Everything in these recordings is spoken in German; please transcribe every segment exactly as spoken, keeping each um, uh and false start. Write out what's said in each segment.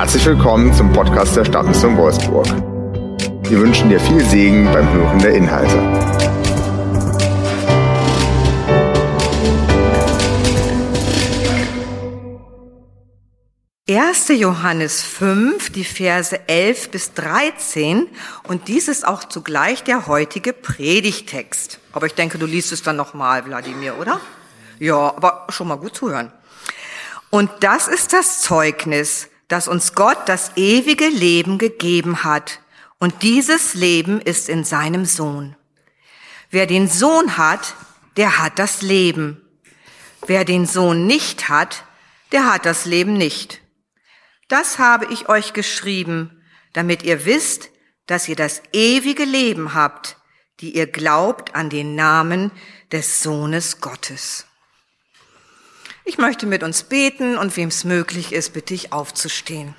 Herzlich willkommen zum Podcast der Stadtmission Wolfsburg. Wir wünschen dir viel Segen beim Hören der Inhalte. erster Johannes fünf, die Verse elf bis dreizehn, und dies ist auch zugleich der heutige Predigtext. Aber ich denke, du liest es dann nochmal, Wladimir, oder? Ja, aber schon mal gut zuhören. Und das ist das Zeugnis, dass uns Gott das ewige Leben gegeben hat. Und dieses Leben ist in seinem Sohn. Wer den Sohn hat, der hat das Leben. Wer den Sohn nicht hat, der hat das Leben nicht. Das habe ich euch geschrieben, damit ihr wisst, dass ihr das ewige Leben habt, die ihr glaubt an den Namen des Sohnes Gottes. Ich möchte mit uns beten und wem es möglich ist, bitte ich aufzustehen.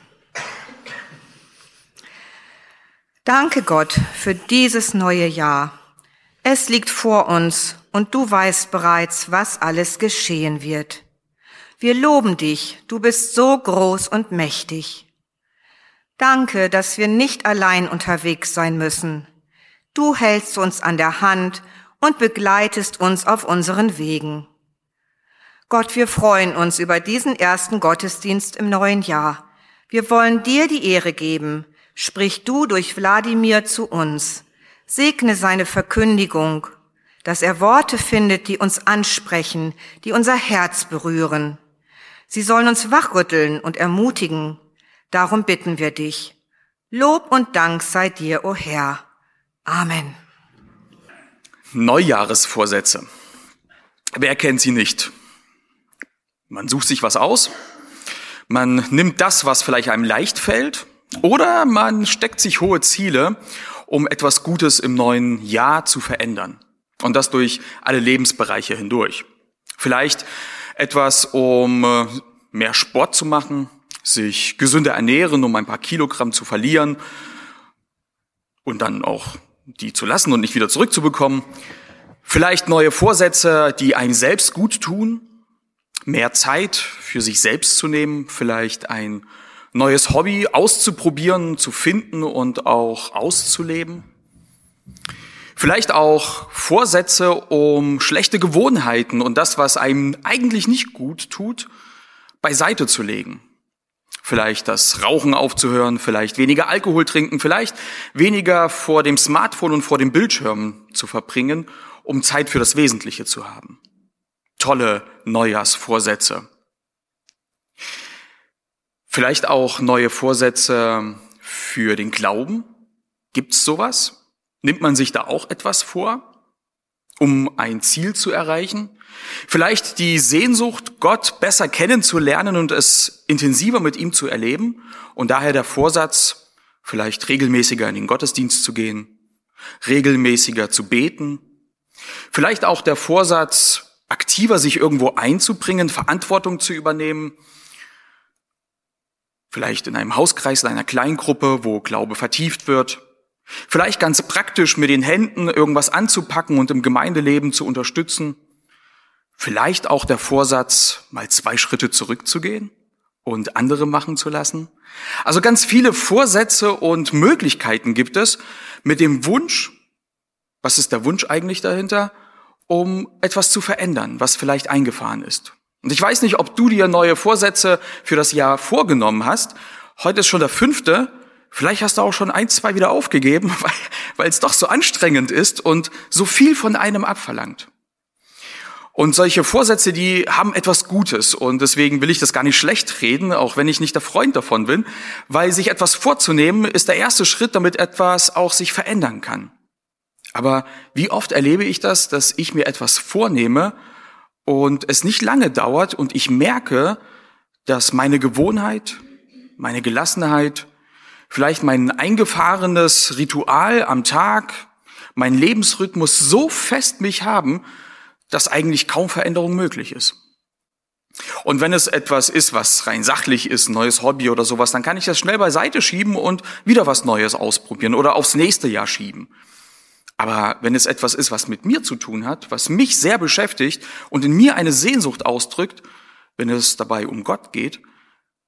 Danke Gott für dieses neue Jahr. Es liegt vor uns und du weißt bereits, was alles geschehen wird. Wir loben dich, du bist so groß und mächtig. Danke, dass wir nicht allein unterwegs sein müssen. Du hältst uns an der Hand und begleitest uns auf unseren Wegen. Gott, wir freuen uns über diesen ersten Gottesdienst im neuen Jahr. Wir wollen dir die Ehre geben. Sprich du durch Wladimir zu uns. Segne seine Verkündigung, dass er Worte findet, die uns ansprechen, die unser Herz berühren. Sie sollen uns wachrütteln und ermutigen. Darum bitten wir dich. Lob und Dank sei dir, o Herr. Amen. Neujahresvorsätze. Wer kennt sie nicht? Man sucht sich was aus, man nimmt das, was vielleicht einem leicht fällt, oder man steckt sich hohe Ziele, um etwas Gutes im neuen Jahr zu verändern. Und das durch alle Lebensbereiche hindurch. Vielleicht etwas, um mehr Sport zu machen, sich gesünder ernähren, um ein paar Kilogramm zu verlieren und dann auch die zu lassen und nicht wieder zurückzubekommen. Vielleicht neue Vorsätze, die einem selbst gut tun, mehr Zeit für sich selbst zu nehmen, vielleicht ein neues Hobby auszuprobieren, zu finden und auch auszuleben. Vielleicht auch Vorsätze, um schlechte Gewohnheiten und das, was einem eigentlich nicht gut tut, beiseite zu legen. Vielleicht das Rauchen aufzuhören, vielleicht weniger Alkohol trinken, vielleicht weniger vor dem Smartphone und vor dem Bildschirm zu verbringen, um Zeit für das Wesentliche zu haben. Tolle Neujahrsvorsätze. Vielleicht auch neue Vorsätze für den Glauben. Gibt's sowas? Nimmt man sich da auch etwas vor, um ein Ziel zu erreichen? Vielleicht die Sehnsucht, Gott besser kennenzulernen und es intensiver mit ihm zu erleben und daher der Vorsatz, vielleicht regelmäßiger in den Gottesdienst zu gehen, regelmäßiger zu beten. Vielleicht auch der Vorsatz, aktiver sich irgendwo einzubringen, Verantwortung zu übernehmen. Vielleicht in einem Hauskreis, in einer Kleingruppe, wo Glaube vertieft wird. Vielleicht ganz praktisch mit den Händen irgendwas anzupacken und im Gemeindeleben zu unterstützen. Vielleicht auch der Vorsatz, mal zwei Schritte zurückzugehen und andere machen zu lassen. Also ganz viele Vorsätze und Möglichkeiten gibt es mit dem Wunsch, was ist der Wunsch eigentlich dahinter, um etwas zu verändern, was vielleicht eingefahren ist. Und ich weiß nicht, ob du dir neue Vorsätze für das Jahr vorgenommen hast. Heute ist schon der fünfte. Vielleicht hast du auch schon ein, zwei wieder aufgegeben, weil, weil es doch so anstrengend ist und so viel von einem abverlangt. Und solche Vorsätze, die haben etwas Gutes und deswegen will ich das gar nicht schlecht reden, auch wenn ich nicht der Freund davon bin, weil sich etwas vorzunehmen ist der erste Schritt, damit etwas auch sich verändern kann. Aber wie oft erlebe ich das, dass ich mir etwas vornehme und es nicht lange dauert und ich merke, dass meine Gewohnheit, meine Gelassenheit, vielleicht mein eingefahrenes Ritual am Tag, mein Lebensrhythmus so fest mich haben, dass eigentlich kaum Veränderung möglich ist. Und wenn es etwas ist, was rein sachlich ist, ein neues Hobby oder sowas, dann kann ich das schnell beiseite schieben und wieder was Neues ausprobieren oder aufs nächste Jahr schieben. Aber wenn es etwas ist, was mit mir zu tun hat, was mich sehr beschäftigt und in mir eine Sehnsucht ausdrückt, wenn es dabei um Gott geht,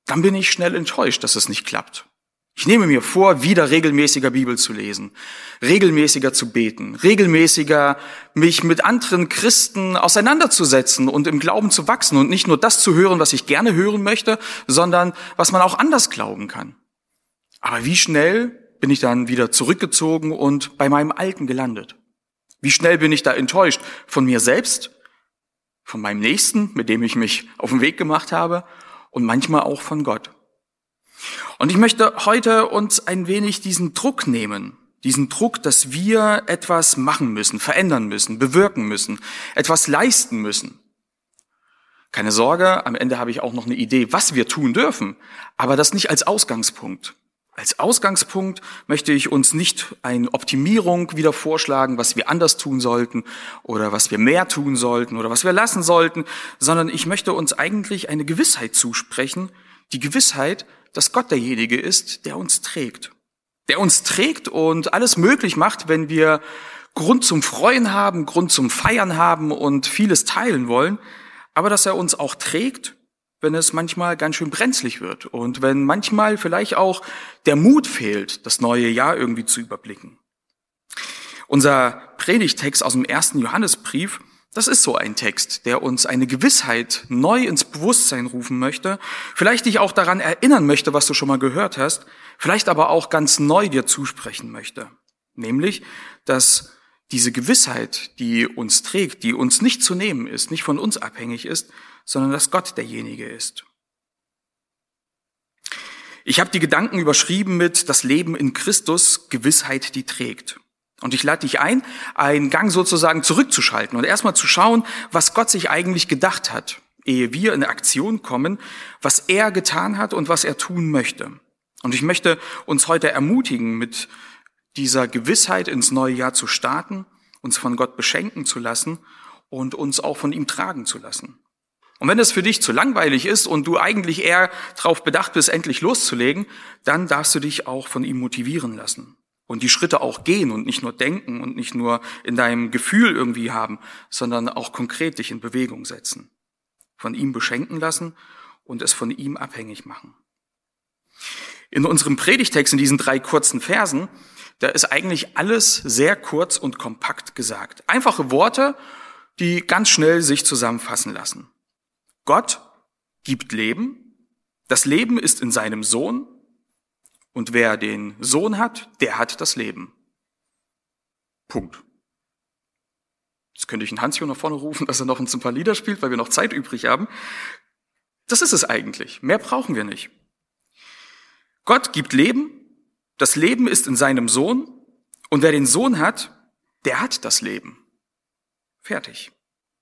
dann bin ich schnell enttäuscht, dass es nicht klappt. Ich nehme mir vor, wieder regelmäßiger Bibel zu lesen, regelmäßiger zu beten, regelmäßiger mich mit anderen Christen auseinanderzusetzen und im Glauben zu wachsen und nicht nur das zu hören, was ich gerne hören möchte, sondern was man auch anders glauben kann. Aber wie schnell bin ich dann wieder zurückgezogen und bei meinem Alten gelandet? Wie schnell bin ich da enttäuscht von mir selbst, von meinem Nächsten, mit dem ich mich auf den Weg gemacht habe und manchmal auch von Gott? Und ich möchte heute uns ein wenig diesen Druck nehmen, diesen Druck, dass wir etwas machen müssen, verändern müssen, bewirken müssen, etwas leisten müssen. Keine Sorge, am Ende habe ich auch noch eine Idee, was wir tun dürfen, aber das nicht als Ausgangspunkt. Als Ausgangspunkt möchte ich uns nicht eine Optimierung wieder vorschlagen, was wir anders tun sollten oder was wir mehr tun sollten oder was wir lassen sollten, sondern ich möchte uns eigentlich eine Gewissheit zusprechen, die Gewissheit, dass Gott derjenige ist, der uns trägt. Der uns trägt und alles möglich macht, wenn wir Grund zum Freuen haben, Grund zum Feiern haben und vieles teilen wollen, aber dass er uns auch trägt, wenn es manchmal ganz schön brenzlig wird und wenn manchmal vielleicht auch der Mut fehlt, das neue Jahr irgendwie zu überblicken. Unser Predigtext aus dem ersten Johannesbrief, das ist so ein Text, der uns eine Gewissheit neu ins Bewusstsein rufen möchte, vielleicht dich auch daran erinnern möchte, was du schon mal gehört hast, vielleicht aber auch ganz neu dir zusprechen möchte. Nämlich, dass diese Gewissheit, die uns trägt, die uns nicht zu nehmen ist, nicht von uns abhängig ist, sondern dass Gott derjenige ist. Ich habe die Gedanken überschrieben mit das Leben in Christus, Gewissheit, die trägt. Und ich lade dich ein, einen Gang sozusagen zurückzuschalten und erstmal zu schauen, was Gott sich eigentlich gedacht hat, ehe wir in Aktion kommen, was er getan hat und was er tun möchte. Und ich möchte uns heute ermutigen, mit dieser Gewissheit ins neue Jahr zu starten, uns von Gott beschenken zu lassen und uns auch von ihm tragen zu lassen. Und wenn es für dich zu langweilig ist und du eigentlich eher darauf bedacht bist, endlich loszulegen, dann darfst du dich auch von ihm motivieren lassen. Und die Schritte auch gehen und nicht nur denken und nicht nur in deinem Gefühl irgendwie haben, sondern auch konkret dich in Bewegung setzen. Von ihm beschenken lassen und es von ihm abhängig machen. In unserem Predigtext, in diesen drei kurzen Versen, da ist eigentlich alles sehr kurz und kompakt gesagt. Einfache Worte, die ganz schnell sich zusammenfassen lassen. Gott gibt Leben, das Leben ist in seinem Sohn, und wer den Sohn hat, der hat das Leben. Punkt. Jetzt könnte ich einen Hans hier nach vorne rufen, dass er noch ein paar Lieder spielt, weil wir noch Zeit übrig haben. Das ist es eigentlich. Mehr brauchen wir nicht. Gott gibt Leben, das Leben ist in seinem Sohn, und wer den Sohn hat, der hat das Leben. Fertig.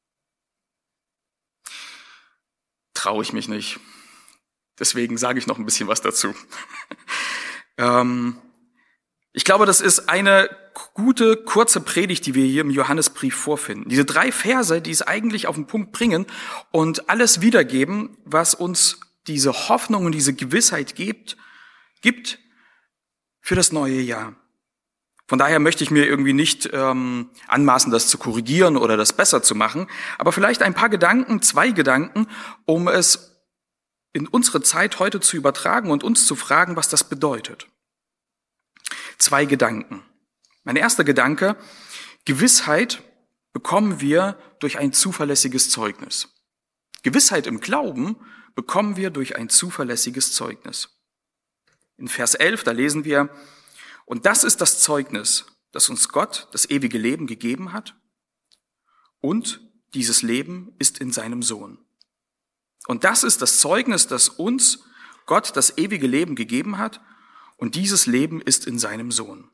Traue ich mich nicht. Deswegen sage ich noch ein bisschen was dazu. ähm, ich glaube, das ist eine gute, kurze Predigt, die wir hier im Johannesbrief vorfinden. Diese drei Verse, die es eigentlich auf den Punkt bringen und alles wiedergeben, was uns diese Hoffnung und diese Gewissheit gibt, gibt für das neue Jahr. Von daher möchte ich mir irgendwie nicht ähm, anmaßen, das zu korrigieren oder das besser zu machen, aber vielleicht ein paar Gedanken, zwei Gedanken, um es in unsere Zeit heute zu übertragen und uns zu fragen, was das bedeutet. Zwei Gedanken. Mein erster Gedanke, Gewissheit bekommen wir durch ein zuverlässiges Zeugnis. Gewissheit im Glauben bekommen wir durch ein zuverlässiges Zeugnis. In Vers elf, da lesen wir, und das ist das Zeugnis, das uns Gott das ewige Leben gegeben hat, und dieses Leben ist in seinem Sohn. Und das ist das Zeugnis, das uns Gott das ewige Leben gegeben hat, und dieses Leben ist in seinem Sohn.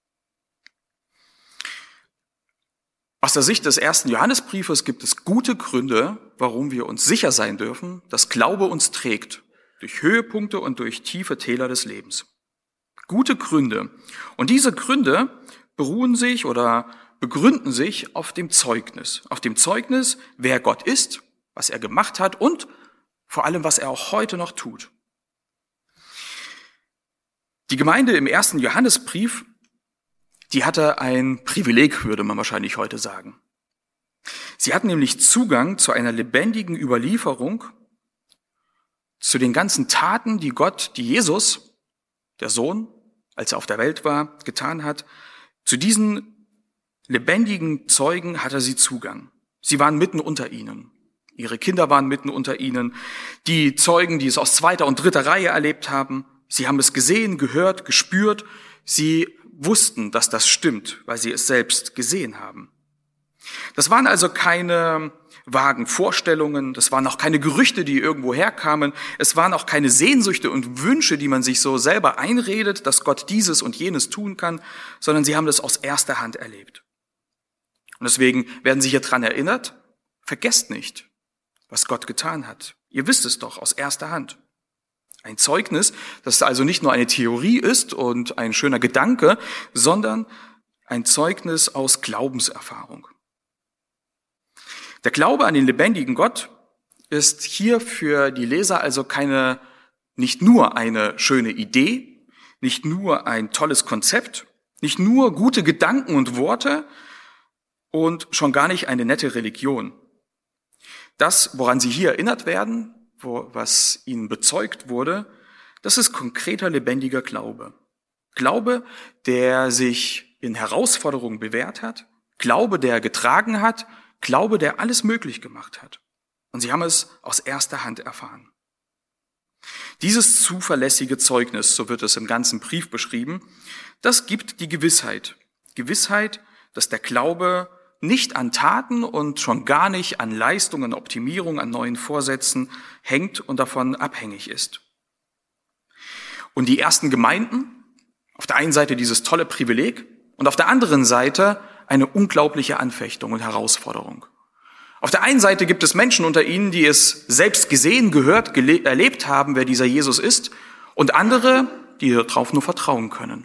Aus der Sicht des ersten Johannesbriefes gibt es gute Gründe, warum wir uns sicher sein dürfen, dass Glaube uns trägt, durch Höhepunkte und durch tiefe Täler des Lebens. Gute Gründe. Und diese Gründe beruhen sich oder begründen sich auf dem Zeugnis. Auf dem Zeugnis, wer Gott ist, was er gemacht hat und vor allem, was er auch heute noch tut. Die Gemeinde im ersten Johannesbrief, die hatte ein Privileg, würde man wahrscheinlich heute sagen. Sie hatten nämlich Zugang zu einer lebendigen Überlieferung zu den ganzen Taten, die Gott, die Jesus, der Sohn, als er auf der Welt war, getan hat, zu diesen lebendigen Zeugen hat er sie Zugang. Sie waren mitten unter ihnen. Ihre Kinder waren mitten unter ihnen. Die Zeugen, die es aus zweiter und dritter Reihe erlebt haben, sie haben es gesehen, gehört, gespürt. Sie wussten, dass das stimmt, weil sie es selbst gesehen haben. Das waren also keine vagen Vorstellungen, das waren auch keine Gerüchte, die irgendwo herkamen, es waren auch keine Sehnsüchte und Wünsche, die man sich so selber einredet, dass Gott dieses und jenes tun kann, sondern sie haben das aus erster Hand erlebt. Und deswegen werden sie hier dran erinnert, vergesst nicht, was Gott getan hat. Ihr wisst es doch aus erster Hand. Ein Zeugnis, das also nicht nur eine Theorie ist und ein schöner Gedanke, sondern ein Zeugnis aus Glaubenserfahrung. Der Glaube an den lebendigen Gott ist hier für die Leser also keine, nicht nur eine schöne Idee, nicht nur ein tolles Konzept, nicht nur gute Gedanken und Worte und schon gar nicht eine nette Religion. Das, woran sie hier erinnert werden, wo, was ihnen bezeugt wurde, das ist konkreter, lebendiger Glaube. Glaube, der sich in Herausforderungen bewährt hat, Glaube, der getragen hat, Glaube, der alles möglich gemacht hat. Und sie haben es aus erster Hand erfahren. Dieses zuverlässige Zeugnis, so wird es im ganzen Brief beschrieben, das gibt die Gewissheit. Gewissheit, dass der Glaube nicht an Taten und schon gar nicht an Leistungen, Optimierung, an neuen Vorsätzen hängt und davon abhängig ist. Und die ersten Gemeinden, auf der einen Seite dieses tolle Privileg und auf der anderen Seite eine unglaubliche Anfechtung und Herausforderung. Auf der einen Seite gibt es Menschen unter ihnen, die es selbst gesehen, gehört, gele- erlebt haben, wer dieser Jesus ist, und andere, die darauf nur vertrauen können.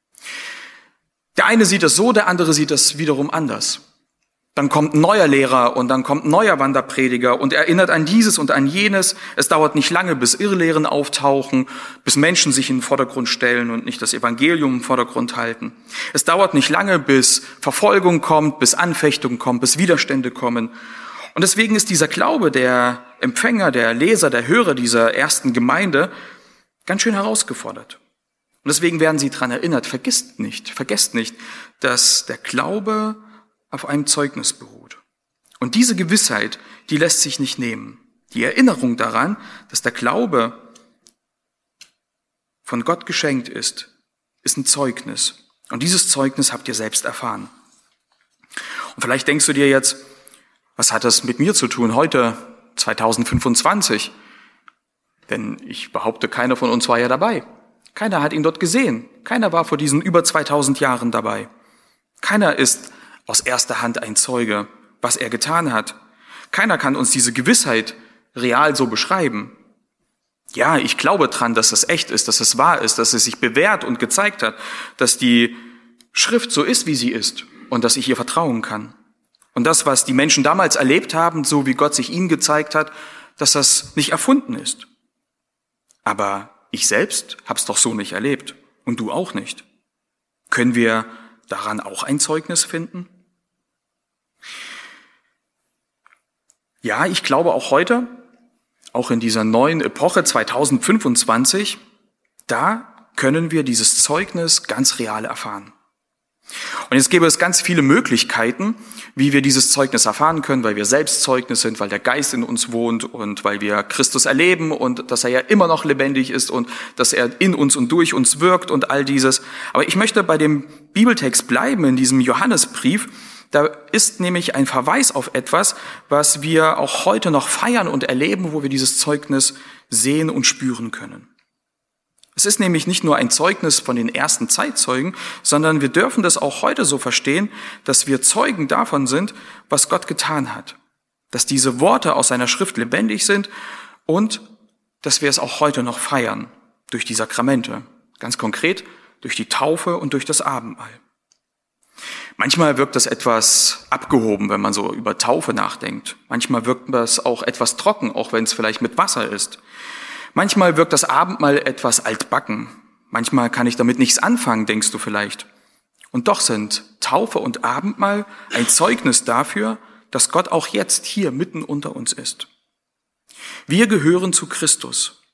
Der eine sieht es so, der andere sieht es wiederum anders. Dann kommt ein neuer Lehrer und dann kommt ein neuer Wanderprediger und erinnert an dieses und an jenes. Es dauert nicht lange, bis Irrlehren auftauchen, bis Menschen sich in den Vordergrund stellen und nicht das Evangelium im Vordergrund halten. Es dauert nicht lange, bis Verfolgung kommt, bis Anfechtung kommt, bis Widerstände kommen. Und deswegen ist dieser Glaube der Empfänger, der Leser, der Hörer dieser ersten Gemeinde ganz schön herausgefordert. Und deswegen werden sie daran erinnert, vergisst nicht, vergesst nicht, dass der Glaube auf einem Zeugnis beruht. Und diese Gewissheit, die lässt sich nicht nehmen. Die Erinnerung daran, dass der Glaube von Gott geschenkt ist, ist ein Zeugnis. Und dieses Zeugnis habt ihr selbst erfahren. Und vielleicht denkst du dir jetzt, was hat das mit mir zu tun heute, zweitausendfünfundzwanzig? Denn ich behaupte, keiner von uns war ja dabei. Keiner hat ihn dort gesehen. Keiner war vor diesen über zweitausend Jahren dabei. Keiner ist aus erster Hand ein Zeuge, was er getan hat. Keiner kann uns diese Gewissheit real so beschreiben. Ja, ich glaube dran, dass es echt ist, dass es wahr ist, dass es sich bewährt und gezeigt hat, dass die Schrift so ist, wie sie ist und dass ich ihr vertrauen kann. Und das, was die Menschen damals erlebt haben, so wie Gott sich ihnen gezeigt hat, dass das nicht erfunden ist. Aber ich selbst hab's doch so nicht erlebt und du auch nicht. Können wir daran auch ein Zeugnis finden? Ja, ich glaube auch heute, auch in dieser neuen Epoche zweitausendfünfundzwanzig, da können wir dieses Zeugnis ganz real erfahren. Und jetzt gäbe es ganz viele Möglichkeiten, wie wir dieses Zeugnis erfahren können, weil wir selbst Zeugnis sind, weil der Geist in uns wohnt und weil wir Christus erleben und dass er ja immer noch lebendig ist und dass er in uns und durch uns wirkt und all dieses. Aber ich möchte bei dem Bibeltext bleiben, in diesem Johannesbrief. Da ist nämlich ein Verweis auf etwas, was wir auch heute noch feiern und erleben, wo wir dieses Zeugnis sehen und spüren können. Es ist nämlich nicht nur ein Zeugnis von den ersten Zeitzeugen, sondern wir dürfen das auch heute so verstehen, dass wir Zeugen davon sind, was Gott getan hat. Dass diese Worte aus seiner Schrift lebendig sind und dass wir es auch heute noch feiern durch die Sakramente. Ganz konkret durch die Taufe und durch das Abendmahl. Manchmal wirkt das etwas abgehoben, wenn man so über Taufe nachdenkt. Manchmal wirkt das auch etwas trocken, auch wenn es vielleicht mit Wasser ist. Manchmal wirkt das Abendmahl etwas altbacken. Manchmal kann ich damit nichts anfangen, denkst du vielleicht. Und doch sind Taufe und Abendmahl ein Zeugnis dafür, dass Gott auch jetzt hier mitten unter uns ist. Wir gehören zu Christus.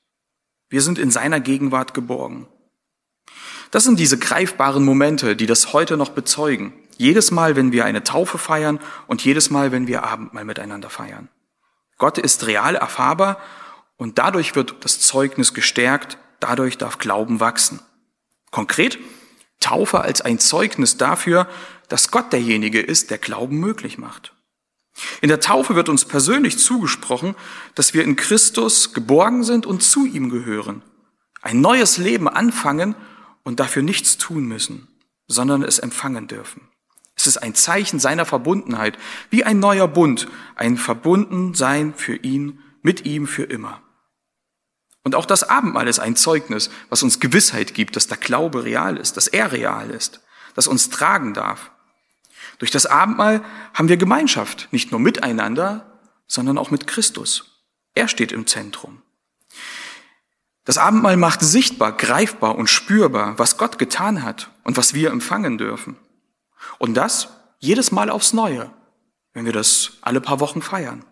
Wir sind in seiner Gegenwart geborgen. Das sind diese greifbaren Momente, die das heute noch bezeugen. Jedes Mal, wenn wir eine Taufe feiern und jedes Mal, wenn wir Abendmahl miteinander feiern. Gott ist real erfahrbar und dadurch wird das Zeugnis gestärkt, dadurch darf Glauben wachsen. Konkret, Taufe als ein Zeugnis dafür, dass Gott derjenige ist, der Glauben möglich macht. In der Taufe wird uns persönlich zugesprochen, dass wir in Christus geborgen sind und zu ihm gehören, ein neues Leben anfangen und dafür nichts tun müssen, sondern es empfangen dürfen. Es ist ein Zeichen seiner Verbundenheit, wie ein neuer Bund, ein Verbundensein für ihn, mit ihm für immer. Und auch das Abendmahl ist ein Zeugnis, was uns Gewissheit gibt, dass der Glaube real ist, dass er real ist, dass uns tragen darf. Durch das Abendmahl haben wir Gemeinschaft, nicht nur miteinander, sondern auch mit Christus. Er steht im Zentrum. Das Abendmahl macht sichtbar, greifbar und spürbar, was Gott getan hat und was wir empfangen dürfen. Und das jedes Mal aufs Neue, wenn wir das alle paar Wochen feiern.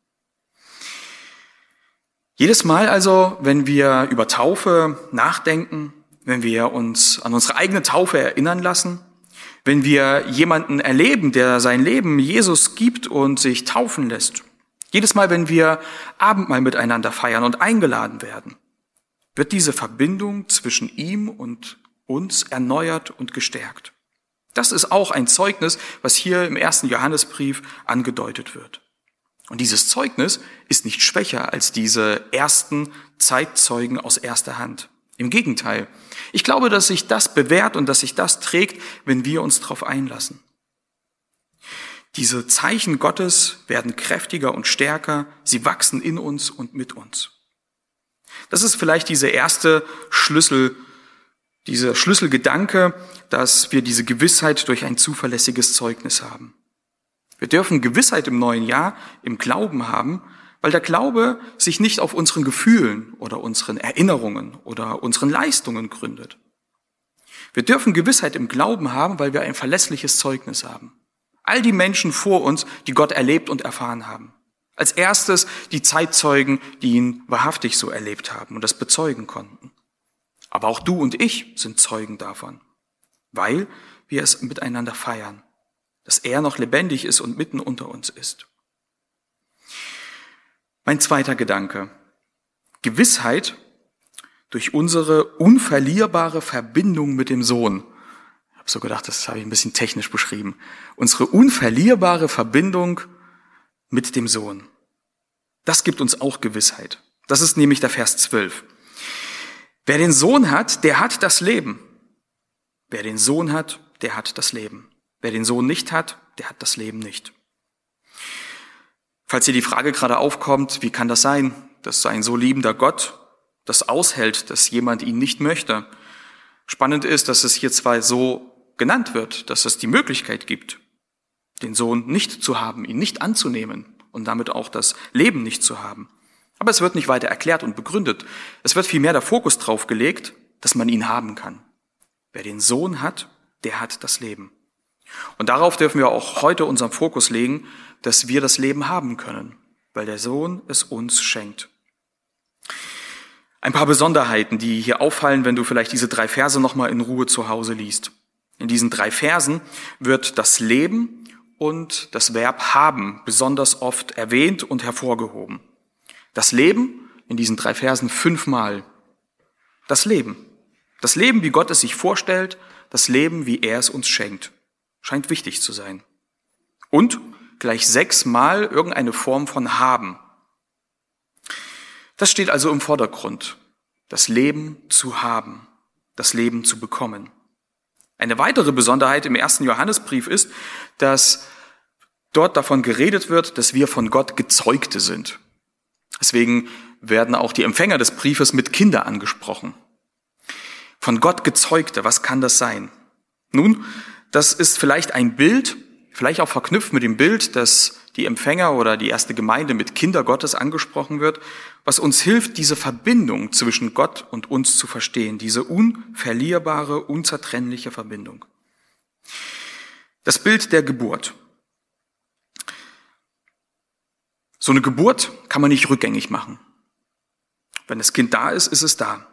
Jedes Mal also, wenn wir über Taufe nachdenken, wenn wir uns an unsere eigene Taufe erinnern lassen, wenn wir jemanden erleben, der sein Leben Jesus gibt und sich taufen lässt, jedes Mal, wenn wir Abendmahl miteinander feiern und eingeladen werden, wird diese Verbindung zwischen ihm und uns erneuert und gestärkt. Das ist auch ein Zeugnis, was hier im ersten Johannesbrief angedeutet wird. Und dieses Zeugnis ist nicht schwächer als diese ersten Zeitzeugen aus erster Hand. Im Gegenteil. Ich glaube, dass sich das bewährt und dass sich das trägt, wenn wir uns darauf einlassen. Diese Zeichen Gottes werden kräftiger und stärker. Sie wachsen in uns und mit uns. Das ist vielleicht diese erste Schlüssel, dieser Schlüsselgedanke, dass wir diese Gewissheit durch ein zuverlässiges Zeugnis haben. Wir dürfen Gewissheit im neuen Jahr im Glauben haben, weil der Glaube sich nicht auf unseren Gefühlen oder unseren Erinnerungen oder unseren Leistungen gründet. Wir dürfen Gewissheit im Glauben haben, weil wir ein verlässliches Zeugnis haben. All die Menschen vor uns, die Gott erlebt und erfahren haben. Als erstes die Zeitzeugen, die ihn wahrhaftig so erlebt haben und das bezeugen konnten. Aber auch du und ich sind Zeugen davon, weil wir es miteinander feiern, dass er noch lebendig ist und mitten unter uns ist. Mein zweiter Gedanke. Gewissheit durch unsere unverlierbare Verbindung mit dem Sohn. Ich habe so gedacht, das habe ich ein bisschen technisch beschrieben. Unsere unverlierbare Verbindung mit dem Sohn. Das gibt uns auch Gewissheit. Das ist nämlich der Vers zwölf. Wer den Sohn hat, der hat das Leben. Wer den Sohn hat, der hat das Leben. Wer den Sohn nicht hat, der hat das Leben nicht. Falls dir die Frage gerade aufkommt, wie kann das sein, dass ein so liebender Gott das aushält, dass jemand ihn nicht möchte? Spannend ist, dass es hier zwar so genannt wird, dass es die Möglichkeit gibt, den Sohn nicht zu haben, ihn nicht anzunehmen und damit auch das Leben nicht zu haben. Aber es wird nicht weiter erklärt und begründet. Es wird vielmehr der Fokus drauf gelegt, dass man ihn haben kann. Wer den Sohn hat, der hat das Leben. Und darauf dürfen wir auch heute unseren Fokus legen, dass wir das Leben haben können, weil der Sohn es uns schenkt. Ein paar Besonderheiten, die hier auffallen, wenn du vielleicht diese drei Verse nochmal in Ruhe zu Hause liest. In diesen drei Versen wird das Leben und das Verb haben besonders oft erwähnt und hervorgehoben. Das Leben in diesen drei Versen fünfmal. Das Leben. Das Leben, wie Gott es sich vorstellt, das Leben, wie er es uns schenkt. Scheint wichtig zu sein. Und gleich sechsmal irgendeine Form von haben. Das steht also im Vordergrund. Das Leben zu haben, das Leben zu bekommen. Eine weitere Besonderheit im ersten Johannesbrief ist, dass dort davon geredet wird, dass wir von Gott Gezeugte sind. Deswegen werden auch die Empfänger des Briefes mit Kinder angesprochen. Von Gott Gezeugte, was kann das sein? Nun, das ist vielleicht ein Bild, vielleicht auch verknüpft mit dem Bild, dass die Empfänger oder die erste Gemeinde mit Kinder Gottes angesprochen wird, was uns hilft, diese Verbindung zwischen Gott und uns zu verstehen, diese unverlierbare, unzertrennliche Verbindung. Das Bild der Geburt. So eine Geburt kann man nicht rückgängig machen. Wenn das Kind da ist, ist es da.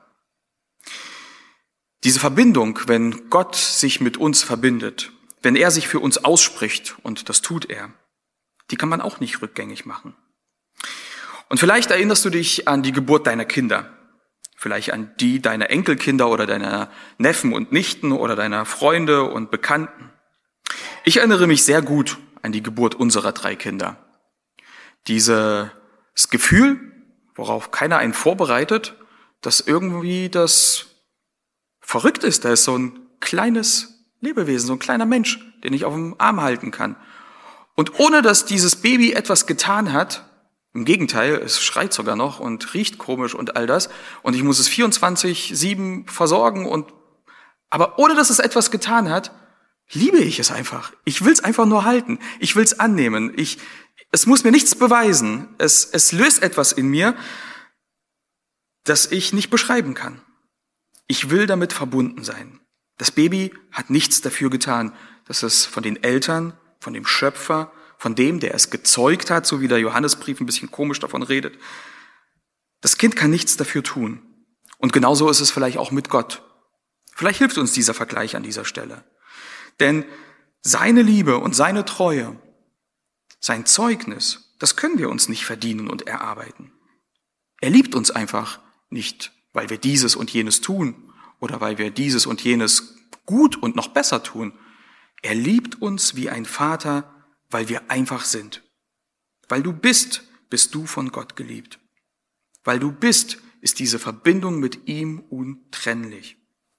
Diese Verbindung, wenn Gott sich mit uns verbindet, wenn er sich für uns ausspricht, und das tut er, die kann man auch nicht rückgängig machen. Und vielleicht erinnerst du dich an die Geburt deiner Kinder, vielleicht an die deiner Enkelkinder oder deiner Neffen und Nichten oder deiner Freunde und Bekannten. Ich erinnere mich sehr gut an die Geburt unserer drei Kinder. Dieses Gefühl, worauf keiner einen vorbereitet, dass irgendwie das verrückt ist. Da ist so ein kleines Lebewesen, so ein kleiner Mensch, den ich auf dem Arm halten kann. Und ohne dass dieses Baby etwas getan hat, im Gegenteil, es schreit sogar noch und riecht komisch und all das, und ich muss es vierundzwanzig sieben versorgen, und aber ohne dass es etwas getan hat, liebe ich es einfach. Ich will es einfach nur halten. Ich will es annehmen. Ich, es muss mir nichts beweisen. Es, es löst etwas in mir, das ich nicht beschreiben kann. Ich will damit verbunden sein. Das Baby hat nichts dafür getan, dass es von den Eltern, von dem Schöpfer, von dem, der es gezeugt hat, so wie der Johannesbrief ein bisschen komisch davon redet. Das Kind kann nichts dafür tun. Und genauso ist es vielleicht auch mit Gott. Vielleicht hilft uns dieser Vergleich an dieser Stelle. Denn seine Liebe und seine Treue, sein Zeugnis, das können wir uns nicht verdienen und erarbeiten. Er liebt uns einfach nicht, weil wir dieses und jenes tun oder weil wir dieses und jenes gut und noch besser tun. Er liebt uns wie ein Vater, weil wir einfach sind. Weil du bist, bist du von Gott geliebt. Weil du bist, ist diese Verbindung mit ihm untrennlich.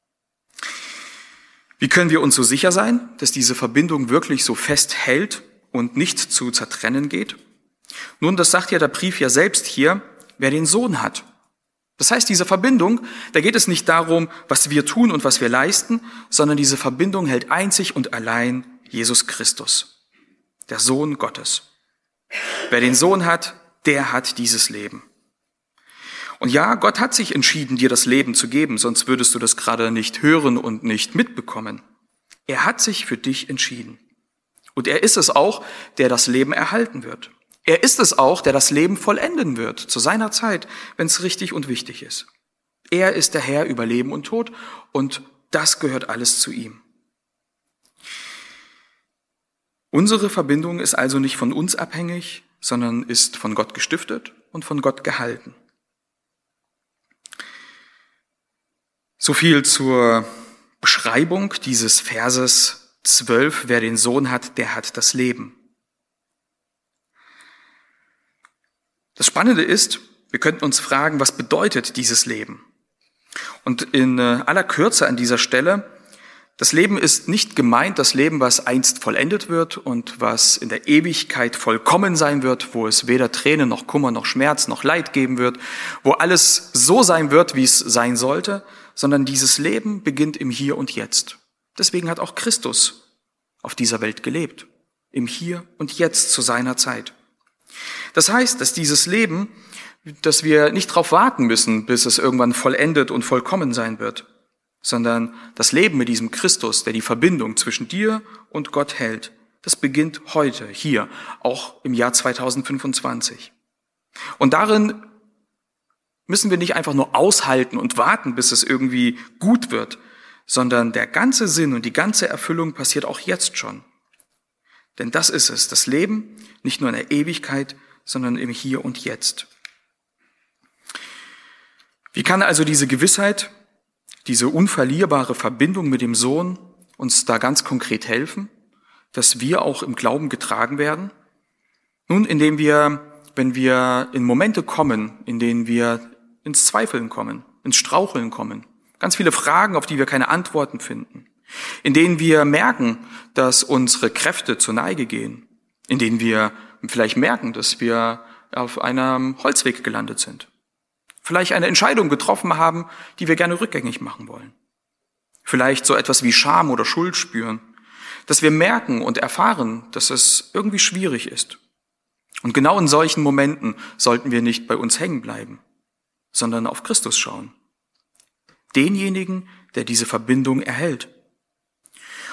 Wie können wir uns so sicher sein, dass diese Verbindung wirklich so fest hält und nicht zu zertrennen geht? Nun, das sagt ja der Brief ja selbst hier, wer den Sohn hat. Das heißt, diese Verbindung, da geht es nicht darum, was wir tun und was wir leisten, sondern diese Verbindung hält einzig und allein Jesus Christus, der Sohn Gottes. Wer den Sohn hat, der hat dieses Leben. Und ja, Gott hat sich entschieden, dir das Leben zu geben, sonst würdest du das gerade nicht hören und nicht mitbekommen. Er hat sich für dich entschieden. Und er ist es auch, der das Leben erhalten wird. Er ist es auch, der das Leben vollenden wird, zu seiner Zeit, wenn es richtig und wichtig ist. Er ist der Herr über Leben und Tod, und das gehört alles zu ihm. Unsere Verbindung ist also nicht von uns abhängig, sondern ist von Gott gestiftet und von Gott gehalten. So viel zur Beschreibung dieses Verses zwölf. Wer den Sohn hat, der hat das Leben. Das Spannende ist, wir könnten uns fragen, was bedeutet dieses Leben? Und in aller Kürze an dieser Stelle, das Leben ist nicht gemeint, das Leben, was einst vollendet wird und was in der Ewigkeit vollkommen sein wird, wo es weder Tränen noch Kummer noch Schmerz noch Leid geben wird, wo alles so sein wird, wie es sein sollte, sondern dieses Leben beginnt im Hier und Jetzt. Deswegen hat auch Christus auf dieser Welt gelebt, im Hier und Jetzt zu seiner Zeit. Das heißt, dass dieses Leben, dass wir nicht darauf warten müssen, bis es irgendwann vollendet und vollkommen sein wird, sondern das Leben mit diesem Christus, der die Verbindung zwischen dir und Gott hält, das beginnt heute, hier, auch im Jahr zweitausendfünfundzwanzig. Und darin müssen wir nicht einfach nur aushalten und warten, bis es irgendwie gut wird, sondern der ganze Sinn und die ganze Erfüllung passiert auch jetzt schon. Denn das ist es, das Leben, nicht nur in der Ewigkeit, sondern im Hier und Jetzt. Wie kann also diese Gewissheit, diese unverlierbare Verbindung mit dem Sohn uns da ganz konkret helfen, dass wir auch im Glauben getragen werden? Nun, indem wir, wenn wir in Momente kommen, in denen wir ins Zweifeln kommen, ins Straucheln kommen, ganz viele Fragen, auf die wir keine Antworten finden, in denen wir merken, dass unsere Kräfte zur Neige gehen, in denen wir vielleicht merken, dass wir auf einem Holzweg gelandet sind, vielleicht eine Entscheidung getroffen haben, die wir gerne rückgängig machen wollen, vielleicht so etwas wie Scham oder Schuld spüren, dass wir merken und erfahren, dass es irgendwie schwierig ist. Und genau in solchen Momenten sollten wir nicht bei uns hängen bleiben, sondern auf Christus schauen. Denjenigen, der diese Verbindung erhält.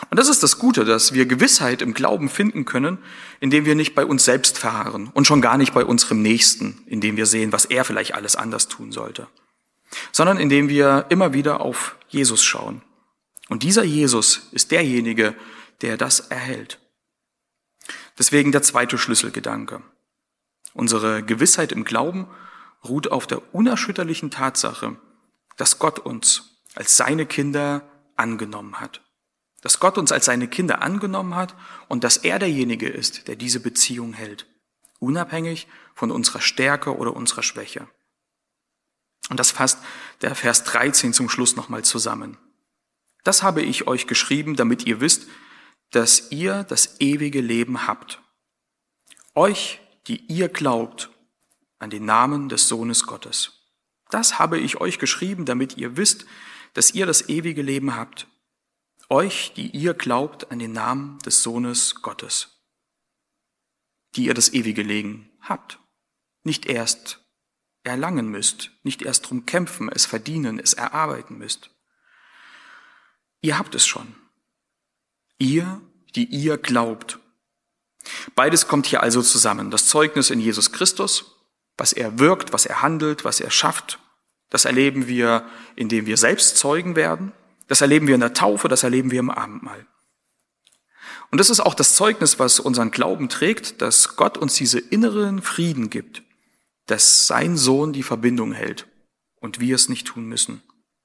Und das ist das Gute, dass wir Gewissheit im Glauben finden können, indem wir nicht bei uns selbst verharren und schon gar nicht bei unserem Nächsten, indem wir sehen, was er vielleicht alles anders tun sollte, sondern indem wir immer wieder auf Jesus schauen. Und dieser Jesus ist derjenige, der das erhält. Deswegen der zweite Schlüsselgedanke. Unsere Gewissheit im Glauben ruht auf der unerschütterlichen Tatsache, dass Gott uns als seine Kinder angenommen hat. Dass Gott uns als seine Kinder angenommen hat und dass er derjenige ist, der diese Beziehung hält, unabhängig von unserer Stärke oder unserer Schwäche. Und das fasst der Vers dreizehn zum Schluss nochmal zusammen. Das habe ich euch geschrieben, damit ihr wisst, dass ihr das ewige Leben habt. Euch, die ihr glaubt an den Namen des Sohnes Gottes. Das habe ich euch geschrieben, damit ihr wisst, dass ihr das ewige Leben habt. Euch, die ihr glaubt an den Namen des Sohnes Gottes, die ihr das ewige Leben habt, nicht erst erlangen müsst, nicht erst drum kämpfen, es verdienen, es erarbeiten müsst. Ihr habt es schon. Ihr, die ihr glaubt. Beides kommt hier also zusammen. Das Zeugnis in Jesus Christus, was er wirkt, was er handelt, was er schafft, das erleben wir, indem wir selbst Zeugen werden. Das erleben wir in der Taufe, das erleben wir im Abendmahl. Und das ist auch das Zeugnis, was unseren Glauben trägt, dass Gott uns diese inneren Frieden gibt, dass sein Sohn die Verbindung hält und wir es nicht tun müssen.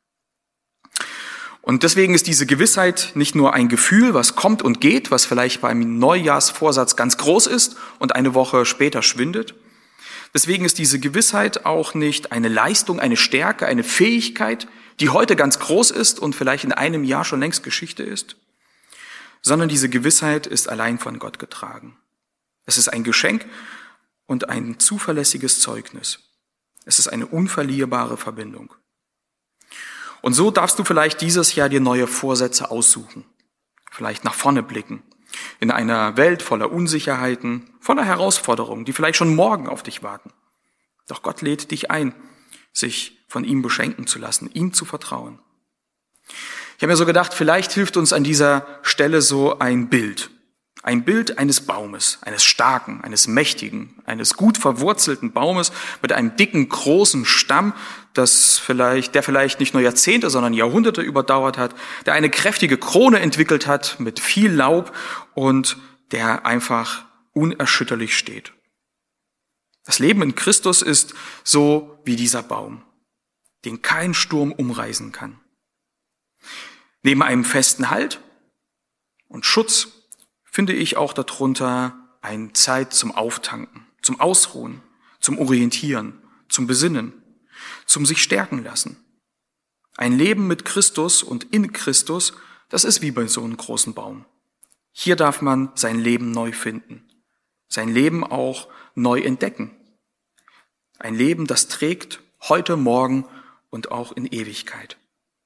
Und deswegen ist diese Gewissheit nicht nur ein Gefühl, was kommt und geht, was vielleicht beim Neujahrsvorsatz ganz groß ist und eine Woche später schwindet. Deswegen ist diese Gewissheit auch nicht eine Leistung, eine Stärke, eine Fähigkeit, die heute ganz groß ist und vielleicht in einem Jahr schon längst Geschichte ist, sondern diese Gewissheit ist allein von Gott getragen. Es ist ein Geschenk und ein zuverlässiges Zeugnis. Es ist eine unverlierbare Verbindung. Und so darfst du vielleicht dieses Jahr dir neue Vorsätze aussuchen, vielleicht nach vorne blicken, in einer Welt voller Unsicherheiten, voller Herausforderungen, die vielleicht schon morgen auf dich warten. Doch Gott lädt dich ein, sich von ihm beschenken zu lassen, ihm zu vertrauen. Ich habe mir so gedacht, vielleicht hilft uns an dieser Stelle so ein Bild. Ein Bild eines Baumes, eines starken, eines mächtigen, eines gut verwurzelten Baumes mit einem dicken, großen Stamm, das vielleicht, der vielleicht nicht nur Jahrzehnte, sondern Jahrhunderte überdauert hat, der eine kräftige Krone entwickelt hat mit viel Laub und der einfach unerschütterlich steht. Das Leben in Christus ist so wie dieser Baum, den kein Sturm umreißen kann. Neben einem festen Halt und Schutz finde ich auch darunter eine Zeit zum Auftanken, zum Ausruhen, zum Orientieren, zum Besinnen, zum sich stärken lassen. Ein Leben mit Christus und in Christus, das ist wie bei so einem großen Baum. Hier darf man sein Leben neu finden, sein Leben auch neu entdecken. Ein Leben, das trägt heute, morgen und auch in Ewigkeit.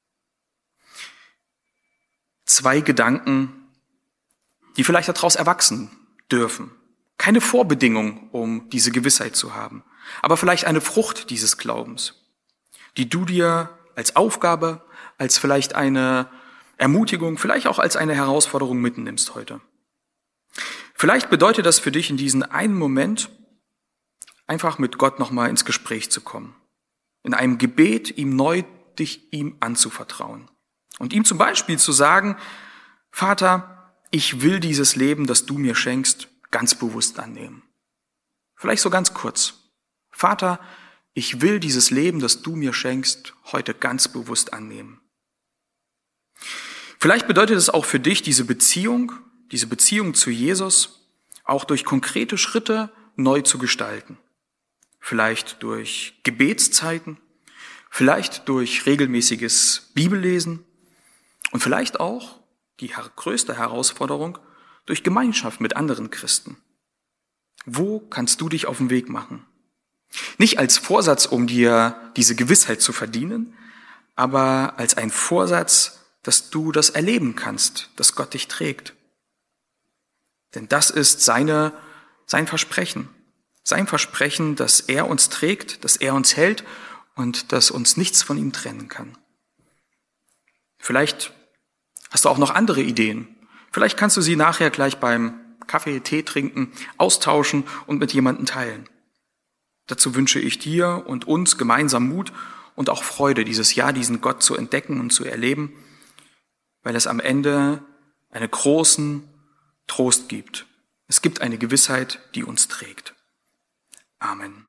Zwei Gedanken, die vielleicht daraus erwachsen dürfen. Keine Vorbedingung, um diese Gewissheit zu haben, aber vielleicht eine Frucht dieses Glaubens, die du dir als Aufgabe, als vielleicht eine Ermutigung, vielleicht auch als eine Herausforderung mitnimmst heute. Vielleicht bedeutet das für dich in diesem einen Moment, einfach mit Gott nochmal ins Gespräch zu kommen, in einem Gebet ihm neu dich ihm anzuvertrauen und ihm zum Beispiel zu sagen, Vater, ich will dieses Leben, das du mir schenkst, ganz bewusst annehmen. Vielleicht so ganz kurz. Vater, ich will dieses Leben, das du mir schenkst, heute ganz bewusst annehmen. Vielleicht bedeutet es auch für dich, diese Beziehung, diese Beziehung zu Jesus, auch durch konkrete Schritte neu zu gestalten. Vielleicht durch Gebetszeiten, vielleicht durch regelmäßiges Bibellesen und vielleicht auch die größte Herausforderung durch Gemeinschaft mit anderen Christen. Wo kannst du dich auf den Weg machen? Nicht als Vorsatz, um dir diese Gewissheit zu verdienen, aber als ein Vorsatz, dass du das erleben kannst, dass Gott dich trägt. Denn das ist seine, sein Versprechen. Sein Versprechen, dass er uns trägt, dass er uns hält und dass uns nichts von ihm trennen kann. Vielleicht hast du auch noch andere Ideen, Vielleicht kannst du sie nachher gleich beim Kaffee, Tee trinken, austauschen und mit jemandem teilen. Dazu wünsche ich dir und uns gemeinsam Mut und auch Freude, dieses Jahr diesen Gott zu entdecken und zu erleben, weil es am Ende einen großen Trost gibt. Es gibt eine Gewissheit, die uns trägt. Amen.